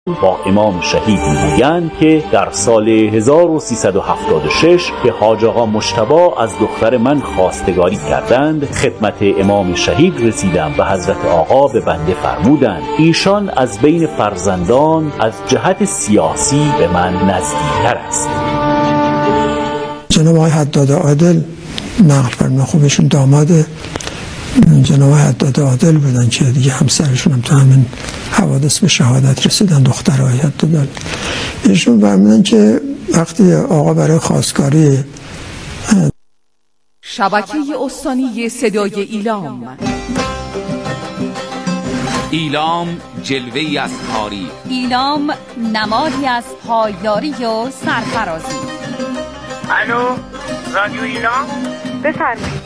با امام شهید میگویند که در سال 1376 که حاج آقا مجتبی از دختر من خواستگاری کردند، خدمت امام شهید رسیدم و حضرت آقا به بنده فرمودند ایشان از بین فرزندان از جهت سیاسی به من نزدیکتر است. جناب آقای حداد عادل نقل فرمودن، خودشون داماد جناب حداد عادل بودن که دیگه همسرشون هم تو همین حوادث به شهادت رسیدن، دختر آقای حداد عادل. ایشون فرمودن که وقتی آقا برای خواستگاری شبکه استانی صدای ایلام. ایلام جلوه‌ای از تاریخ، ایلام نمادی از پایداری و سرفرازی. الو رادیو ایلام بفرمایید.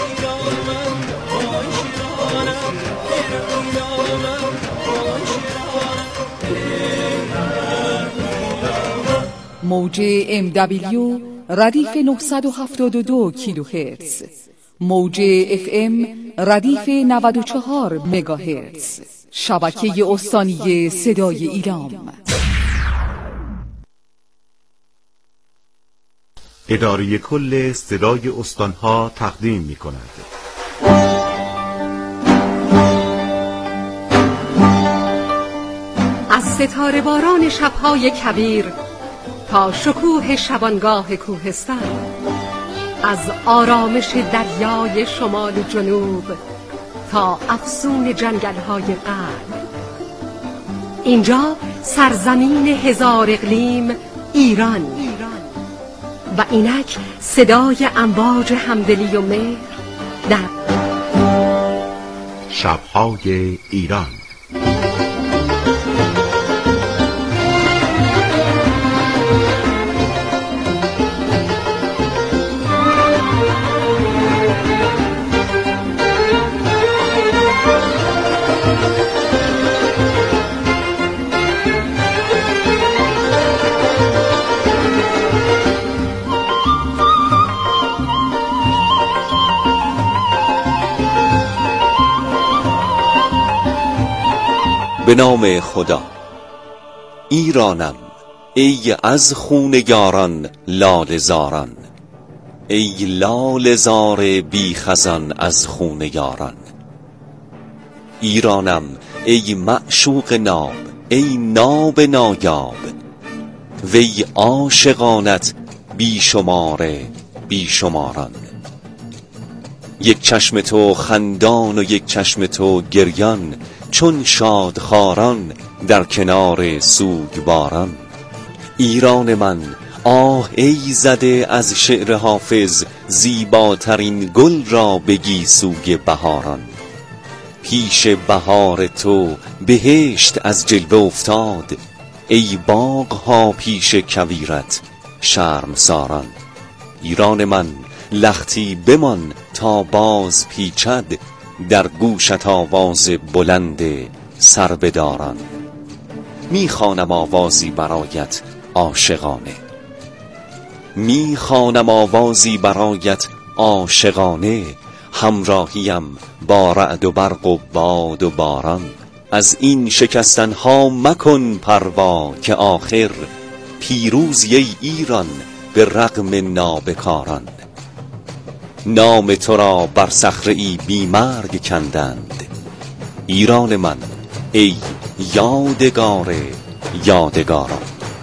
موج MW ردیف 972 کیلوهرتز، موج FM ردیف 94 مگاهرتز. شبکه استانی صدای ایلام. اداره کل صدای استانها تقدیم می کند. از ستاره باران شبهای کبیر تا شکوه شبانگاه کوهستان، از آرامش دریای شمال و جنوب تا افسون جنگل‌های غرب، اینجا سرزمین هزار اقلیم ایران و اینک صدای امواج همدلی و مهر در شب‌های ایران. به نام خدا. ایرانم ای از خون یاران لاله زاران، ای لاله زار بی خزان از خون یاران. ایرانم ای معشوق ناب، ای ناب نایاب، وی عاشقانت بی شمار بی شماران. یک چشم تو خندان و یک چشم تو گریان، چون شادخواران در کنار سوگواران. ایران من آه ای زده از شعر حافظ، زیباترین گل را بگی سوی بهاران. پیش بهار تو بهشت از جلوه افتاد، ای باغ ها پیش کویرت شرمساران. ایران من لختی بمان تا باز پیچد، در گوشت آواز بلند سربداران. میخوانم آوازی برایت عاشقانه، میخوانم آوازی برایت عاشقانه، همراهیم با رعد و برق و باد و باران. از این شکستن ها مکن پروا که آخر، پیروزی ای ایران به رغم نابکاران. نام تو را بر صخره‌ای بی مرگ کندند، ایران من ای یادگار یادگاران.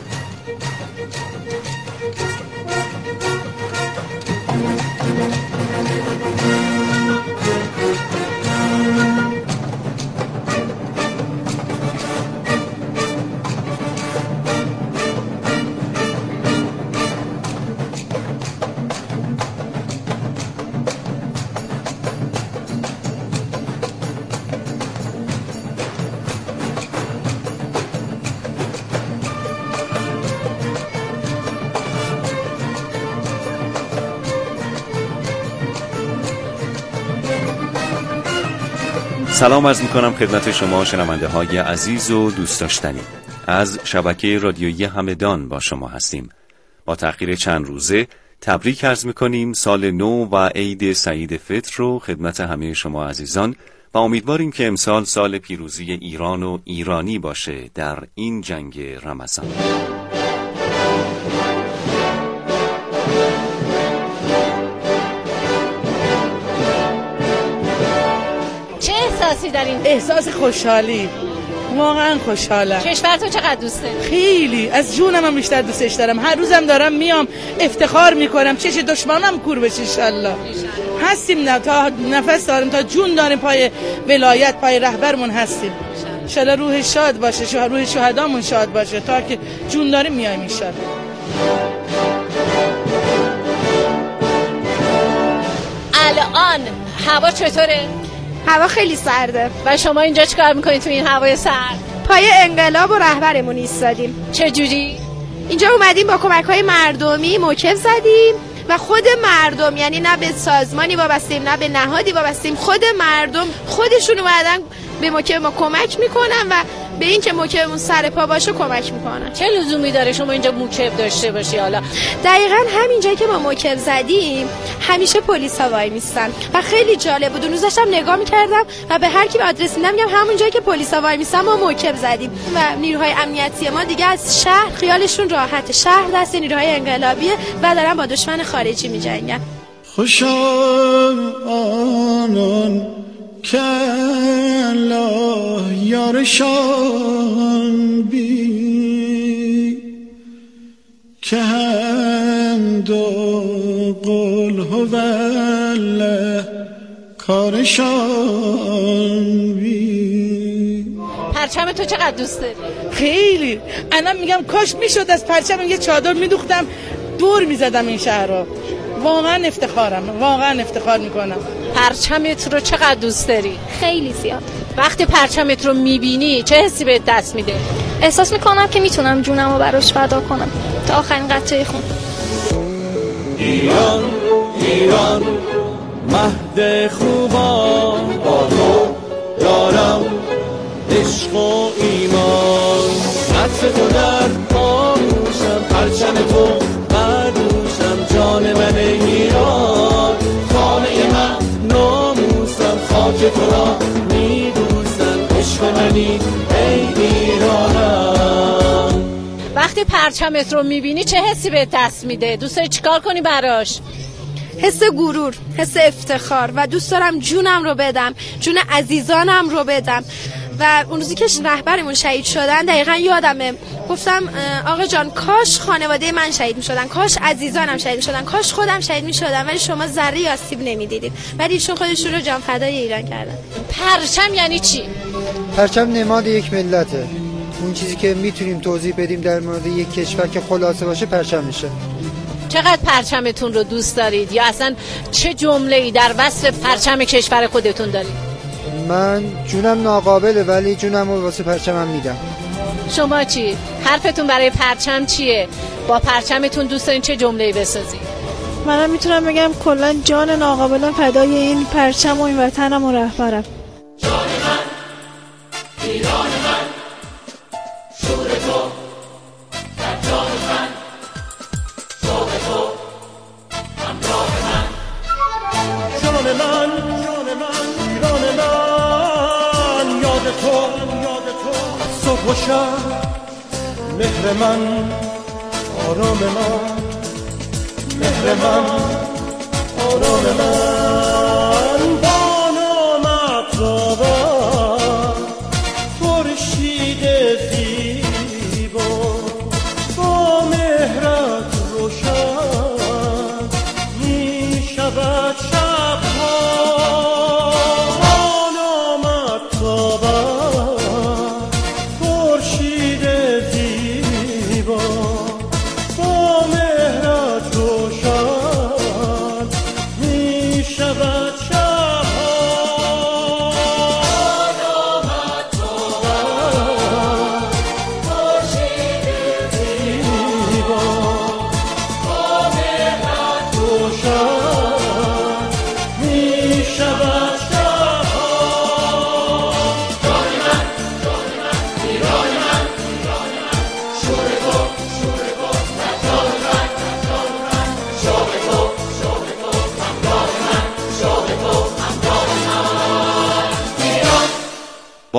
سلام عرض میکنم خدمت شما شنونده های عزیز و دوست داشتنی. از شبکه رادیویی همدان با شما هستیم. با تأخیر چند روزه تبریک عرض میکنیم سال نو و عید سعید فطر رو خدمت همه شما عزیزان و امیدواریم که امسال سال پیروزی ایران و ایرانی باشه در این جنگ رمضان. چه احساسی دارین؟ احساس خوشحالی، واقعا خوشحالم. کشورتو چقدر دوست داری؟ خیلی، از جونم هم بیشتر دوستش دارم. هر روزم دارم میام افتخار میکنم چش دشمنم کور بشه انشالله. هستیم نه تا نفس داریم، تا جون داریم، پای ولایت، پای رهبرمون هستیم انشالله. روح شاد باشه، روح شهدامون شاد باشه، تا که جون داریم میایم انشالله. الان هوا چطوره؟ هوا خیلی سرده. و شما اینجا چیکار میکنید تو این هوای سرد؟ پای انقلاب و رهبرمون ایستادیم. چه جوری؟ اینجا اومدیم با کمک‌های مردمی موکب زدیم و خود مردم، یعنی نه به سازمانی وابستیم نه به نهادی وابستیم، خود مردم خودشون اومدن به موکب ما کمک میکنن و به این که موکبمون سر پا باشه کمک میکنن. چه لزومی داره شما اینجا موکب داشته باشی؟ حالا دقیقاً همینجایی که ما موکب زدیم همیشه پلیسا وای میستن و خیلی جالب بود. اون روز داشتم نگاه میکردم و به هر کی به آدرس میدم میگم همون جایی که پلیسا وای میستن ما موکب زدیم و نیروهای امنیتی ما دیگه از شهر خیالشون راحته. شهر دست نیروهای انقلابیه و دارن با دشمن خارجی میجنگن. خوشا آنان که الله یارشان بی که هم دو قل هوله کارشان بی. پرچم تو چقدر دوست داری؟ خیلی. انا میگم کاش میشد از پرچم یه چادر میدوختم دور میزدم این شهر رو. واقعا افتخارم، واقعا افتخار میکنم. پرچمت رو چقدر دوست داری؟ خیلی زیاد. وقتی پرچمت رو میبینی چه حسی بهت دست میده؟ احساس میکنم که میتونم جونم رو براش فدا کنم تا آخرین قطره خون. ایران ایران مهد خوبا با تو دارم عشق و ایمان. عطر تو در پاروشم، پرچم تو بردوشم، جان من ایران، خانه من ناموسم، خاک تو را میدوزم، عشق منی ای ایرانم. وقتی پرچمت رو میبینی چه حسی بهت دست میده؟ دوست داری چیکار کنی براش؟ حس غرور، حس افتخار و دوست دارم جونم رو بدم، جون عزیزانم رو بدم. و اون روزی که رهبرمون شهید شدن دقیقاً یادمه، گفتم آقا جان کاش خانواده من شهید می‌شدن، کاش عزیزانم شهید می‌شدن، کاش خودم شهید می‌شدم، ولی شما ذره آسیب نمی‌دیدید، ولی ایشون خودشون رو جان فدای ایران کردن. پرچم یعنی چی؟ پرچم نماد یک ملته. اون چیزی که میتونیم توضیح بدیم در مورد یک کشور که خلاصه باشه پرچم میشه. چقدر پرچمتون رو دوست دارید یا اصلا چه جمله‌ای در وصف پرچم کشور خودتون دارید؟ من جونم ناقابله ولی جونم رو واسه پرچمم میدم. شما چی؟ حرفتون برای پرچم چیه؟ با پرچمتون دوست دارین چه جمله‌ای بسازید؟ منم میتونم بگم کلا جان ناقابلم فدای این پرچم و این وطنم و رهبرم. جان من ایران من شور تو در جان من، شوق تو همراه من. جان من جان من ایران من، یاد تو صبح و شب، مهر من آرام من، مهر من آرام من. با نامت آور خورشید زیبا، با مهرت روشن می شود شبها. با نامت آور خورشید زیبا، با مهرت روشن می شود شبها.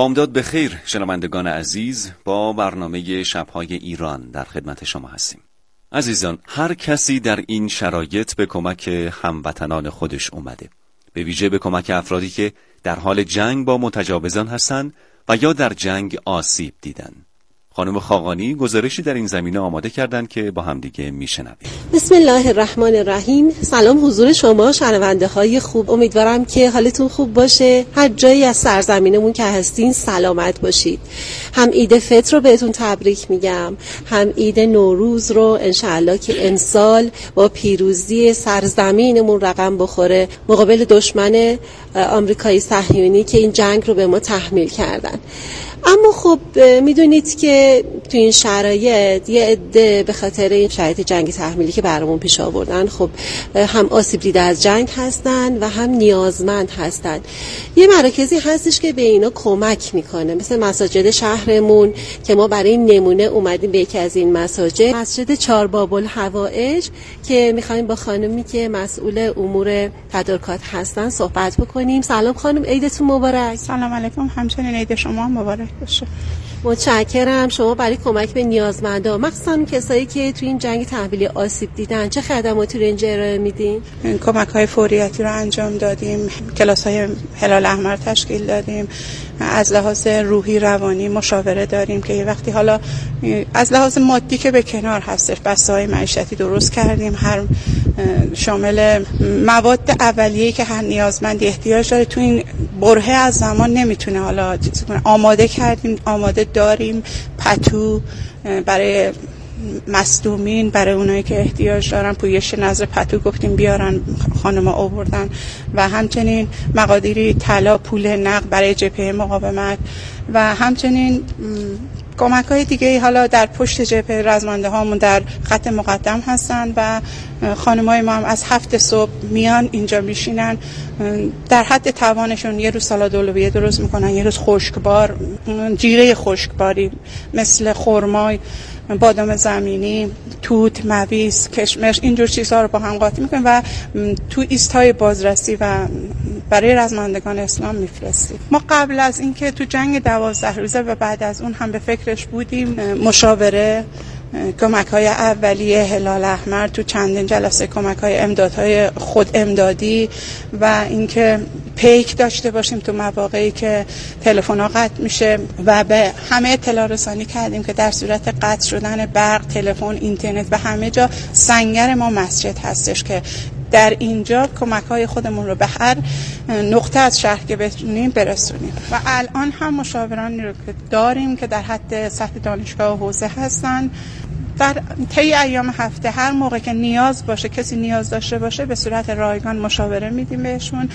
بامداد بخیر شنوندگان عزیز، با برنامه شب‌های ایران در خدمت شما هستیم. عزیزان، هر کسی در این شرایط به کمک هموطنان خودش اومده، به ویژه به کمک افرادی که در حال جنگ با متجاوزان هستند و یا در جنگ آسیب دیدن. خانم خاقانی گزارشی در این زمینه آماده کردن که با همدیگه میشنویم. بسم الله الرحمن الرحیم. سلام حضور شما شنونده های خوب، امیدوارم که حالتون خوب باشه. هر جایی از سرزمینمون که هستین سلامت باشید. هم عید فطر رو بهتون تبریک میگم، هم عید نوروز رو انشالله که امسال با پیروزی سرزمینمون رقم بخوره مقابل دشمن آمریکایی صهیونی که این جنگ رو به ما تحمیل کردن. اما خب میدونید که تو این شرایط یه عده به خاطر این شرایط جنگی تحمیلی که برامون پیش آوردن خب هم آسیب دیده از جنگ هستن و هم نیازمند هستن. یه مراکزی هستش که به اینا کمک میکنه، مثل مساجد شهرمون که ما برای این نمونه اومدیم به یکی از این مساجد، مسجد چهارباب الحوائج، که میخوایم با خانمی که مسئول امور تدارکات هستن صحبت بکنیم. سلام خانم، عیدتون مبارک. سلام علیکم، همچنین عید شما مبارک باشه. متشکرم. شما برای کمک به نیازمندان، مخصوصا کسایی که تو این جنگ تحمیلی آسیب دیدن، چه خدماتی رو اینجا ارائه میدین؟ کمک‌های فوریتی رو انجام دادیم، کلاس‌های هلال احمر تشکیل دادیم، از لحاظ روحی روانی مشاوره داریم که یه وقتی حالا از لحاظ مادی که به کنار هستش بسته‌های معیشتی درست کردیم، هر شامل مواد اولیه‌ای که هر نیازمندی احتیاج داره تو این برهه از زمان نمیتونه حالا آماده کردیم، آماده داریم. پتو برای مصدومین، برای اونایی که احتیاج دارن پویش نظر پتو گفتیم بیارن، خانم‌ها آوردن، و همچنین مقادیری طلا، پول نقد برای جبهه مقاومت و همچنین کمک‌های دیگه حالا در پشت جبهه رزمنده هامون در خط مقدم هستن و خانم‌های ما هم از 7 صبح میان اینجا میشینن، در حد توانشون یه روز سالاد اولویه درست میکنن، یه روز خشکبار، جیره خشکباری مثل خرمای، بادام زمینی، توت، مویز، کشمش، اینجور چیزها رو با هم قاطی میکنیم و تو ایست‌های بازرسی و برای رزمندگان اسلام میفرستیم. ما قبل از اینکه تو جنگ 12 روزه و بعد از اون هم به فکرش بودیم، مشاوره، کمک‌های اولیه هلال احمر، تو چندین جلسه کمک‌های امدادهای خود امدادی و اینکه پیک داشته باشیم تو مواقعی که تلفن‌ها قطع میشه و به همه اطلاع رسانی کردیم که در صورت قطع شدن برق، تلفن، اینترنت و همه جا سنگر ما مسجد هستش که در اینجا کمک‌های خودمون رو به هر نقطه از شهر که بتونیم برسونیم. و الان هم مشاورانی رو که داریم که در حد سطح دانشگاه و حوزه هستن، در طی ایام هفته هر موقع که نیاز باشه، کسی نیاز داشته باشه، به صورت رایگان مشاوره میدیم بهشون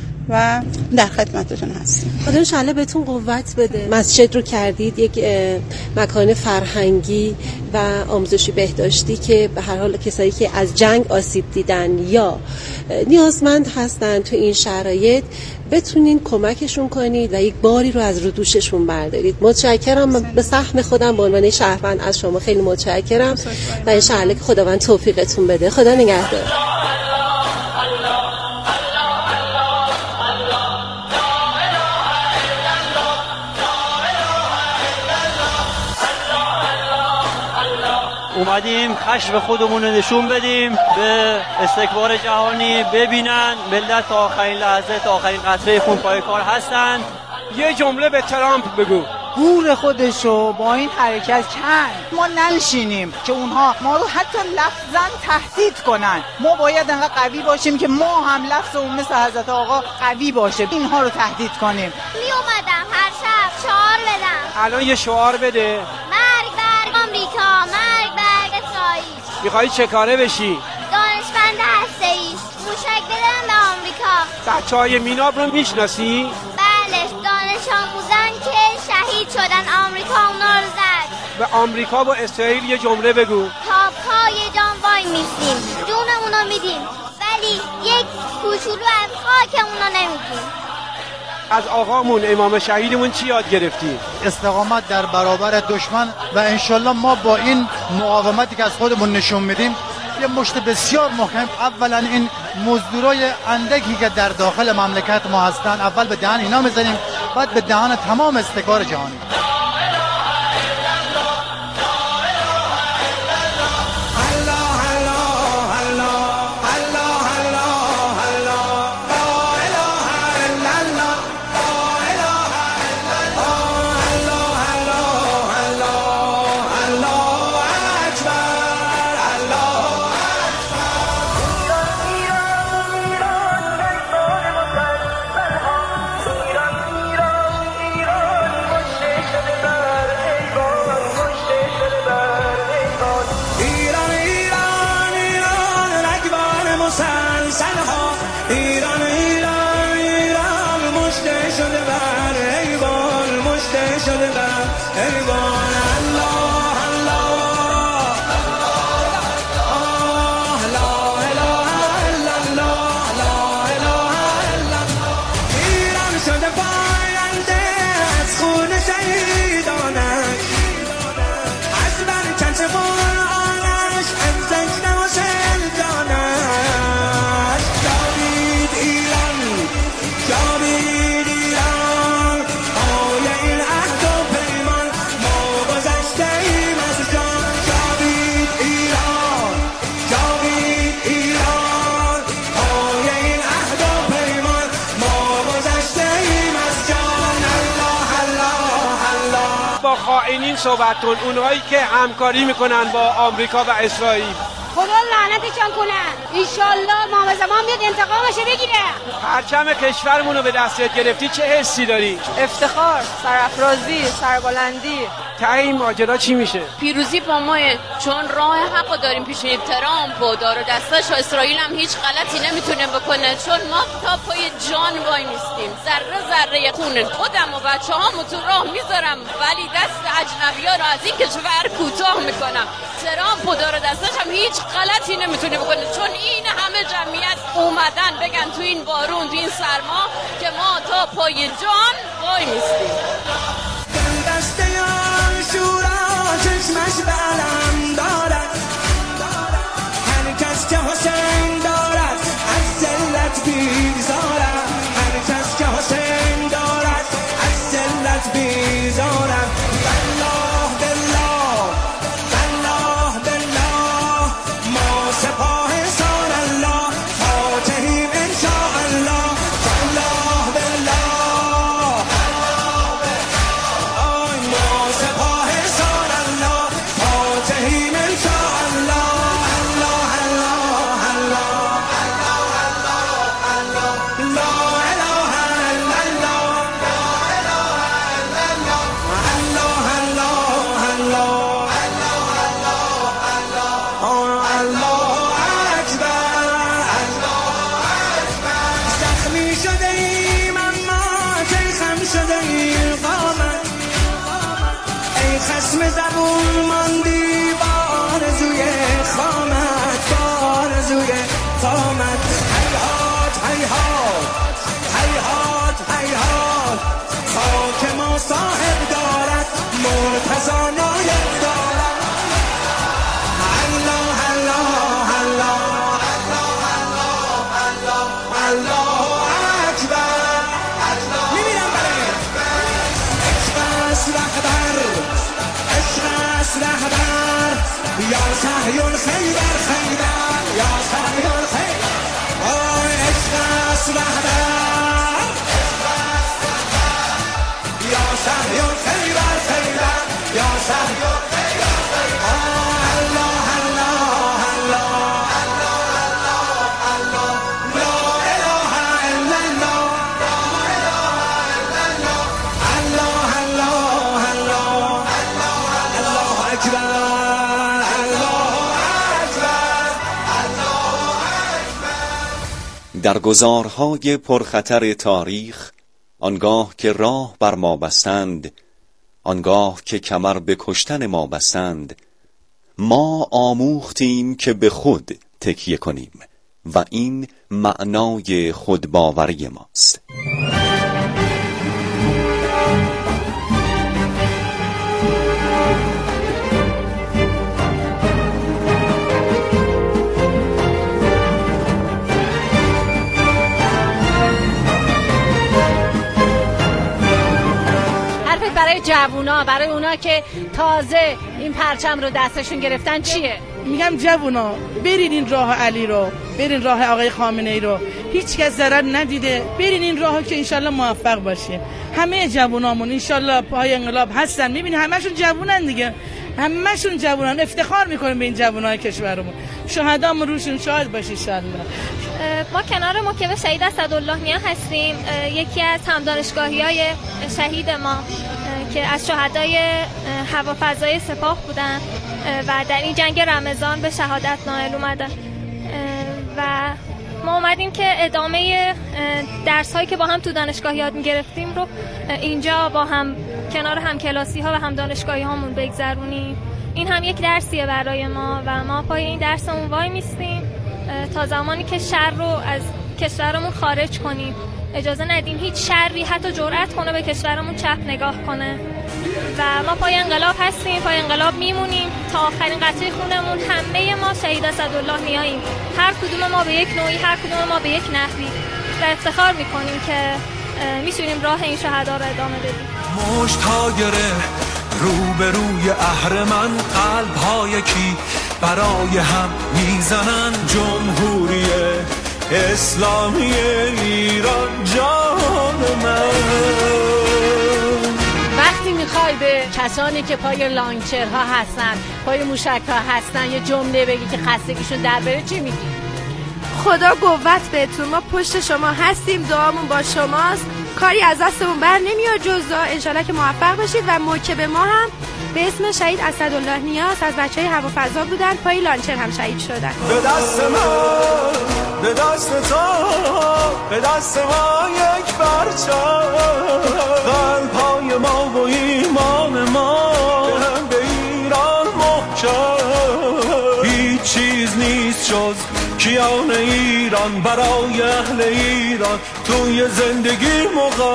و در خدمتتون هستیم. خدا انشالله بهتون قوت بده. مسجد رو کردید یک مکان فرهنگی و آموزشی بهداشتی که به هر حال کسایی که از جنگ آسیب دیدن یا نیازمند هستن تو این شرایط بتونین کمکشون کنید و یک باری رو از رو دوششون بردارید. متشکرم. به سهم خودم به عنوان شهروند از شما خیلی متشکرم و انشالله که خداوند توفیقتون بده. خدا نگهدار. اومدیم کشف خودمون رو نشون بدیم به استکبار جهانی، ببینن ملت تا آخرین لحظه، تا آخرین قطره خون پای کار هستن. یه جمله به ترامپ بگو، گور خودشو با این حرکت کن. ما ننشینیم که اونها ما رو حتی لفظاً تهدید کنن. ما باید انقدر قوی باشیم که ما هم لفظمون مثل حضرت آقا قوی باشه، اینها رو تهدید کنیم. می اومدم هر شب شعار بدم. الان یه شعار بده. مرگ بر آمریکا، مرگ بر اسرائیل. میخوایی چه کاره بشی؟ دانشمند هسته‌ای. موشک بدن به آمریکا. بچهای میناب رو میشناسی؟ بله، دانش آموزان که شهید شدن، آمریکا اونا رو زد. به آمریکا و اسرائیل یه جمله بگو. تا پای جان وای میستیم، جون اونا میدیم، ولی یک کوچولو از خاک اونا نمیدیم. از آقامون امام شهیدمون چی یاد گرفتی؟ استقامت در برابر دشمن و انشالله ما با این مقاومتی که از خودمون نشون میدیم یه مشت بسیار محکم. اولا این مزدورای اندکی که در داخل مملکت ما هستن اول به دهن اینا میزنیم بعد به دهان تمام استکبار جهانی. خائنین صحبت کن، اونهایی که همکاری میکنن با آمریکا و اسرائیل. خدا لعنتشان کنن. انشالله امام زمان بیاد انتقامش بگیره. پرچم کشورمون رو به دستت گرفتی، چه حسی داری؟ افتخار، سرافرازی، سربلندی. ته این ماجرا چی میشه؟ پیروزی با ماه، چون راه حق داریم پیش میریم. ترامپ و دار و دستش و اسرائیل هم هیچ غلطی نمیتونه بکنه، چون ما تا پای جان وای میستیم. ذره ذره خون خودم و بچه‌هامو تو راه میذارم، ولی دست اجنبی‌ها رو از این کشور کوتاه میکنم. ترامپ و دار و دستش هم هیچ غلطی نمیتونه بکنه، چون این همه جمعیت اومدن بگن تو این بارون، تو این سرما، که ما تا پای جان وای میستیم. دسته یار شورا چشمش به علم دارد، هر کس که حسین دارد از ذلت بیزارد، هر کس که حسین دارد از ذلت بیزارد. والله بالله والله بالله ما سپاه سال الله فاتحیم انشاءالله. والله بالله خصم زبون ماندی با آرزوی خامت، با آرزوی خامت. هیهات هیهات هیهات هیهات خاک ما صاحب دارد، مرتضی نایب دارد. الله الله الله الله اکبر. میبینم بله اکبر رهبر، رهبر یا صهیون خیبر خیبر، یا صهیون خیبر. آی عشق رهبر، یا صهیون خیبر خیبر، یا صهیون خیبر خیبر. الله الله الله الله لا اله الا الله، الله الله الله الله اکبر. در گذارهای پرخطر تاریخ، آنگاه که راه بر ما بستند، آنگاه که کمر به کشتن ما بستند، ما آموختیم که به خود تکیه کنیم و این معنای خودباوری ماست. جوونا، برای اونا که تازه این پرچم رو دستشون گرفتن چیه؟ میگم جوونا برین این راه علی رو، برین راه آقای خامنه‌ای رو، هیچ کس ضرر ندیده، برین این راهو که انشالله موفق باشیم. همه جوونامون انشالله پای انقلاب هستن، میبینی همشون جوونن دیگه، همشون جوونن، افتخار میکنیم به این جوونای کشورمون، شهدامون روشون شاهد باشه انشالله. ما کنار موکب شهید اسدالله نیا هستیم، یکی از همدانشگاهی‌های شهید ما که از شهدای هوافضای سپاه بودن و در این جنگ رمضان به شهادت نائل اومدن و ما اومدیم که ادامه درس هایی که با هم تو دانشگاه یاد میگرفتیم رو اینجا با هم کنار هم کلاسی ها و هم دانشگاهی هامون بگذرونیم. این هم یک درسیه برای ما و ما پای این درسمون وای میستیم تا زمانی که شر رو از کشورمون خارج کنیم. اجازه ندیم هیچ شری حتی جرأت کنه به کشورمون چپ نگاه کنه و ما پای انقلاب هستیم، پای انقلاب میمونیم تا آخرین قطره خونمون. همه ما شهید اسدالله نیاییم، هر کدوم ما به یک نوعی، هر کدوم ما به یک نحوی، و افتخار میکنیم که میتونیم راه این شهدا رو ادامه بدیم. مشت ها گره روبروی اهرمن، قلب ها یکی برای هم میزنن. جمهوری اسلامی ایران جان من. وقتی میخوای به کسانی که پای لانچرها هستن، پای موشک‌ها هستن، یه جمله بگی که خستگیشون در بره، چی میگی؟ خدا قوت بهتون، ما پشت شما هستیم، دعامون با شماست، کاری از دستمون بر نمیاد جز دعا. انشالله که موفق باشید. و موکب ما هم به اسم شهید اسدالله نیاز از بچهای هوافضا بودن، پای لانچر هم شهید شدن. به دست من، به دست تو، به دست ما یک پرچم، قلب‌های ما و ایمان ما به ایران محکم. هیچ چیز نیست جز کیان ایران، برای اهل ایران توی زندگی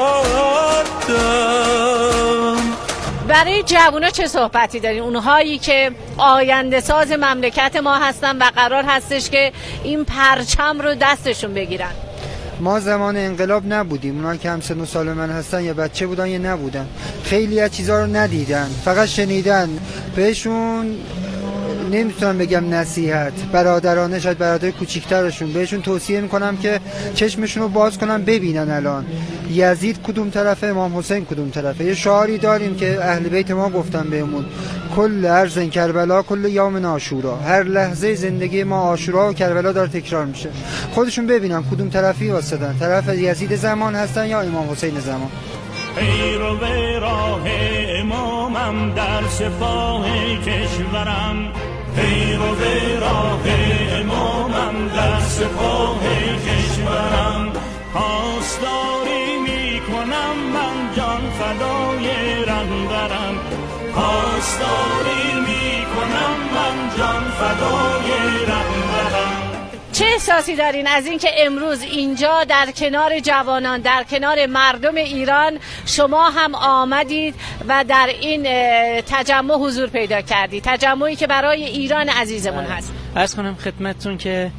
مقدم. برای جوونا چه صحبتی دارین؟ اونهایی که آینده ساز مملکت ما هستن و قرار هستش که این پرچم رو دستشون بگیرن. ما زمان انقلاب نبودیم، اونها که هم سن و سال من هستن یا بچه بودن یا نبودن، خیلی از چیزها رو ندیدن، فقط شنیدن. بهشون نمیتونم بگم نصیحت، برادرانه، شاید برادر کوچیکترشون، بهشون توصیه میکنم که چشمشون رو باز کنن ببینن الان یزید کدوم طرفه، امام حسین کدوم طرفه. یه شعاری داریم که اهل بیت ما گفتن بهمون، کل ارض کربلا کل یوم عاشورا، هر لحظه زندگی ما عاشورا و کربلا داره تکرار میشه. خودشون ببینن کدوم طرفی واسدن، طرف یزید زمان هستن یا امام حسین زمان. پیرو به راه امامم در سپاه کشورم، پیرو به راه امامم در سپاه کشورم. پاسداری میکنم من جان فدای رهبرم، پاسداری میکنم من جان فدای رهبرم. چه احساسی دارین از این که امروز اینجا در کنار جوانان، در کنار مردم ایران شما هم آمدید و در این تجمع حضور پیدا کردید، تجمعی که برای ایران عزیزمون هست؟ عرض کنم خدمتتون که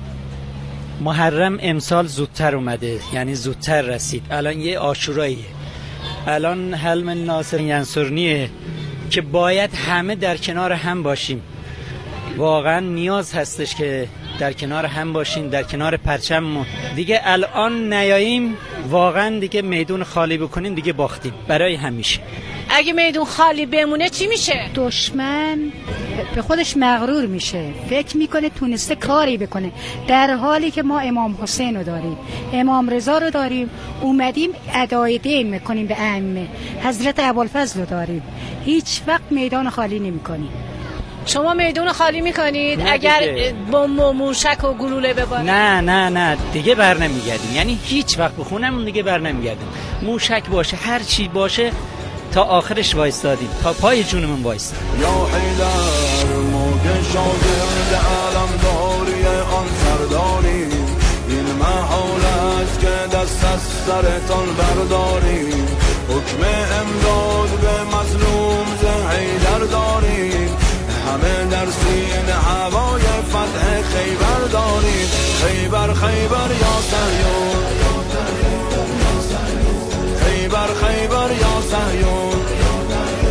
محرم امسال زودتر اومده، یعنی زودتر رسید. الان یه عاشوراییه، الان حلم ناصر ینصرنیه که باید همه در کنار هم باشیم. واقعا نیاز هستش که در کنار هم باشین، در کنار پرچممون. دیگه الان نیاییم واقعا دیگه میدون خالی بکنیم، دیگه باختیم برای همیشه. اگه میدون خالی بمونه چی میشه؟ دشمن به خودش مغرور میشه، فکر میکنه تونسته کاری بکنه، در حالی که ما امام حسین رو داریم، امام رضا رو داریم، اومدیم ادای دین میکنیم به ائمه، حضرت ابوالفضل رو داریم، هیچ وقت میدان خالی نمیکنیم. شما میدون خالی میکنید اگر بمب و موشک و گلوله بباره؟ نه دیگه بر نمیگردیم، یعنی هیچ وقت بخونم دیگه بر نمیگردیم. موشک باشه، هر چی باشه، تا آخرش وایستادیم، تا پای جونمون وایستادیم. یا حیدر موج شاگرد علم داری آن سرداری، این محال است که دست از سرتان برداری، حکم امداد به مظلوم ز حیدر داری، همه در سینه هوای فتح خیبر داریم. خیبر خیبر یا صهیون، خیبر خیبر یا صهیون،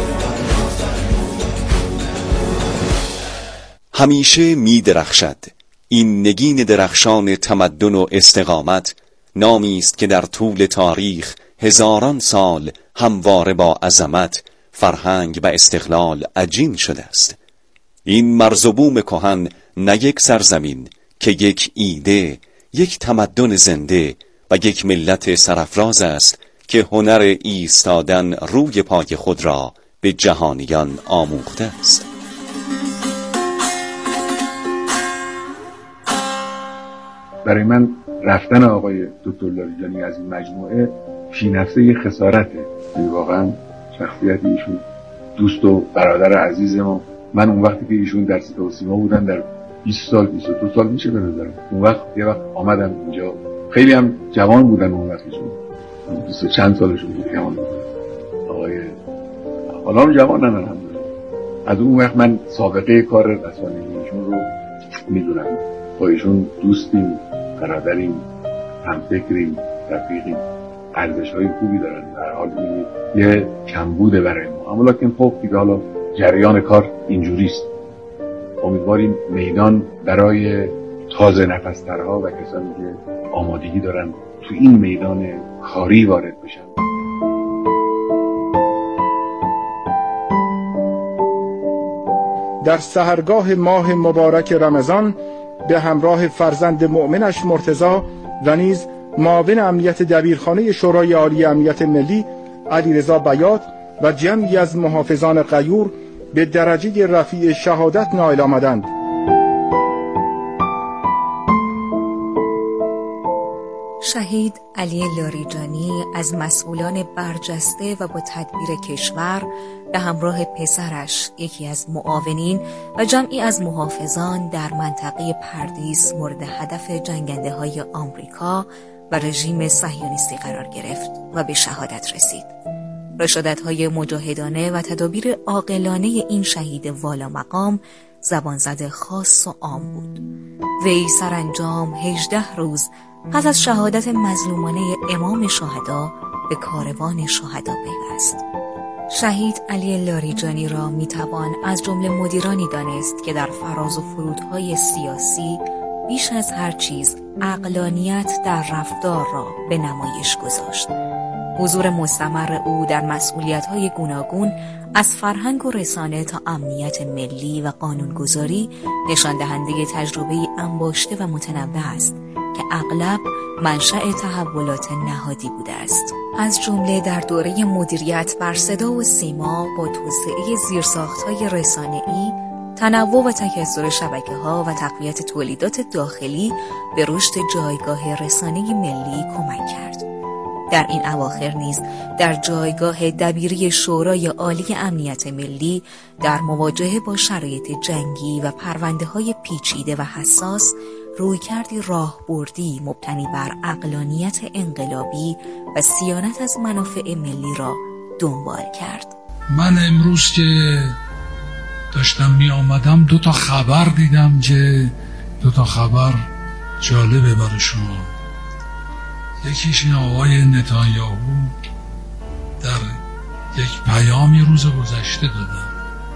همیشه می درخشد. این نگین درخشان تمدن و استقامت نامی است که در طول تاریخ هزاران سال همواره با عظمت، فرهنگ و استقلال عجین شده است. این مرز و بوم کهن نه یک سرزمین که یک ایده، یک تمدن زنده و یک ملت سرافراز است که هنر ایستادن روی پای خود را به جهانیان آموخته است. برای من رفتن آقای دکتر لاریجانی از این مجموعه فی نفسه یه خسارته. واقعا شخصیت ایشون دوست و برادر عزیز ما. من اون وقتی که ایشون در صدا و سیما بودن در 20 سال 22 سال میشه به نظرم، اون وقت یه وقت آمدم اینجا، خیلی هم جوان بودن اون وقتشون، 20 چند سالشون بود جوان بودن. آقای حالا هم جوانن الحمدلله. از اون وقت من سابقه کار رسانه‌ای ایشون رو میدونم. با ایشون دوستیم، برادریم، همفکریم، رفیقیم، ارزش‌های خوبی دارن. در حال یه کمبوده برای ما، اما لکن خب دیگه حالا جریان کار اینجوریست. امیدواریم میدان برای تازه نفس‌ترها و کسانی که آمادگی دارن تو این میدان کاری وارد بشن. در سحرگاه ماه مبارک رمضان به همراه فرزند مؤمنش مرتضی و نیز معاون امنیت دبیرخانه شورای عالی امنیت ملی علیرضا بیات و جمعی از محافظان غیور به درجه رفیع شهادت نائل آمدند. شهید علی لاریجانی از مسئولان برجسته و با تدبیر کشور به همراه پسرش، یکی از معاونین و جمعی از محافظان در منطقه پردیس مورد هدف جنگنده‌های آمریکا و رژیم صهیونیستی قرار گرفت و به شهادت رسید. رشادت‌های مجاهدانه و تدابیر عاقلانه این شهید والا مقام زبانزد خاص و عام بود. وی سرانجام 18 روز پس از شهادت مظلومانه امام شهدا به کاروان شهدا پیوست. شهید علی لاریجانی را میتوان از جمله مدیرانی دانست که در فراز و فرودهای سیاسی بیش از هر چیز عقلانیت در رفتار را به نمایش گذاشت. حضور مستمر او در مسئولیت‌های گوناگون از فرهنگ و رسانه تا امنیت ملی و قانونگذاری نشان دهنده تجربه‌ای انباشته و متنوع است که اغلب منشأ تحولات نهادی بوده است. از جمله در دوره مدیریت بر صدا و سیما با توسعه زیرساخت‌های رسانه‌ای، تنوع و تکثر شبکه‌ها و تقویت تولیدات داخلی به رشد جایگاه رسانه ملی کمک کرد. در این اواخر نیز در جایگاه دبیری شورای عالی امنیت ملی در مواجهه با شرایط جنگی و پرونده‌های پیچیده و حساس رویکردی راهبردی مبتنی بر عقلانیت انقلابی و صیانت از منافع ملی را دنبال کرد. من امروز که داشتم می آمدم 2 خبر دیدم که 2 خبر جالبه برای شما. یکیش این آقای نتانیاهو در یک پیامی روز گذشته دادن،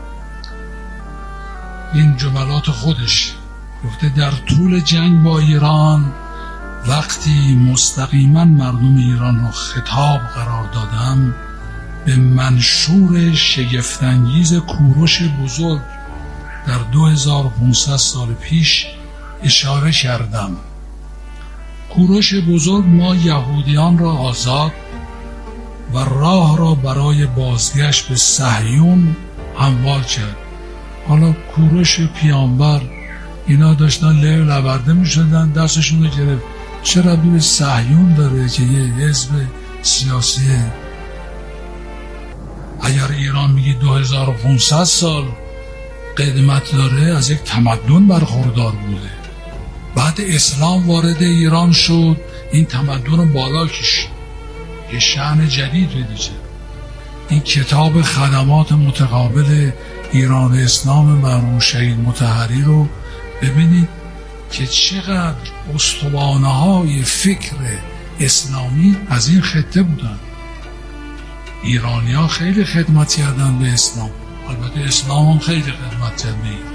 این جملات خودش گفته: در طول جنگ با ایران وقتی مستقیما مردم ایران را خطاب قرار دادم به منشور شگفت‌انگیز کوروش بزرگ در 2500 سال پیش اشاره کردم. کوروش بزرگ ما یهودیان را آزاد و راه را برای بازگشت به صهیون هموار کرد. حالا کوروش پیامبر اینا داشتن له لورده می شدن، دستشون رو گرفت. چه ربطی به صهیون داره که یه حزب سیاسیه؟ اگر ایران میگه 2500 سال قدمت داره، از یک تمدن برخوردار بوده. بعد اسلام وارد ایران شد، این تمدن رو بالا کشید، یه شأن جدید پیدا کرد. این کتاب خدمات متقابل ایران اسلام مرحوم شهید مطهری رو ببینید که چقدر استوانه‌های فکر اسلامی از این خطه بودن. ایرانی‌ها خیلی خدمت کردن به اسلام، البته اسلام هم خیلی خدمت کرد به